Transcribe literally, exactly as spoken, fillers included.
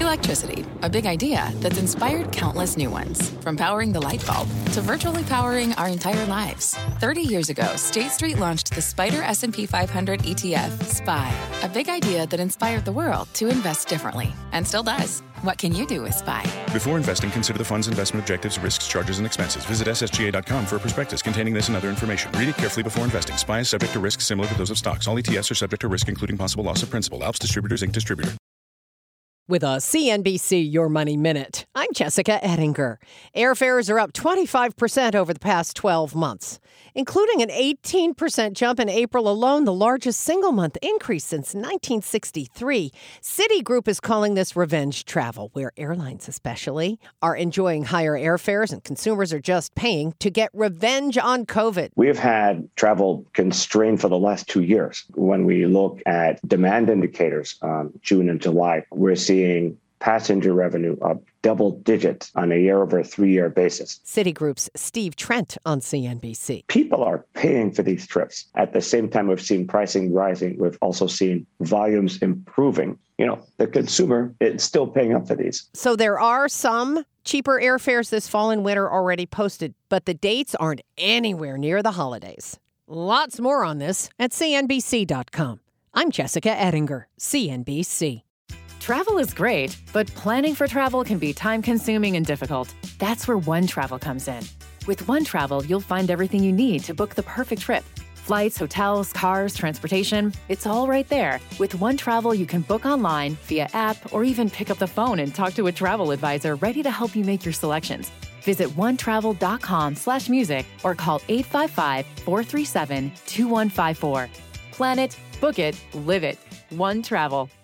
Electricity, a big idea that's inspired countless new ones. From powering the light bulb to virtually powering our entire lives. thirty years ago, State Street launched the Spider S and P five hundred E T F, S P Y. A big idea that inspired the world to invest differently. And still does. What can you do with S P Y? Before investing, consider the fund's investment objectives, risks, charges, and expenses. Visit S S G A dot com for a prospectus containing this and other information. Read it carefully before investing. S P Y is subject to risks similar to those of stocks. All E T Fs are subject to risk, including possible loss of principal. Alps Distributors, Incorporated. Distributor. With a C N B C Your Money Minute, I'm Jessica Ettinger. Airfares are up twenty-five percent over the past twelve months, including an eighteen percent jump in April alone, the largest single-month increase since nineteen sixty-three. Citigroup is calling this revenge travel, where airlines especially are enjoying higher airfares and consumers are just paying to get revenge on COVID. We have had travel constrained for the last two years. When we look at demand indicators, um, June and July, we're seeing passenger revenue up double digits on a year over a three-year basis. Citigroup's Steve Trent on C N B C. People are paying for these trips. At the same time, we've seen pricing rising. We've also seen volumes improving. You know, the consumer is still paying up for these. So there are some cheaper airfares this fall and winter already posted, but the dates aren't anywhere near the holidays. Lots more on this at C N B C dot com. I'm Jessica Ettinger, C N B C. Travel is great, but planning for travel can be time-consuming and difficult. That's where OneTravel comes in. With OneTravel, you'll find everything you need to book the perfect trip. Flights, hotels, cars, transportation, it's all right there. With OneTravel, you can book online, via app, or even pick up the phone and talk to a travel advisor ready to help you make your selections. Visit onetravel.com slash music or call eight five five, four three seven, two one five four. Plan it, book it, live it. OneTravel.